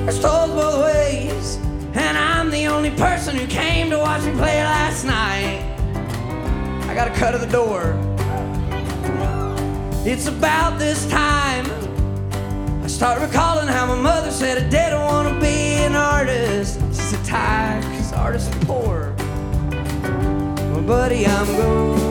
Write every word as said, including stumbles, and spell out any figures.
There's toes both ways, and I'm the only person who came to watch me play last night. I got a cut at the door. It's about this time I start recalling how my mother said a day don't want to be an artist. She's a tie, cause artists are poor. Well, buddy, I'm going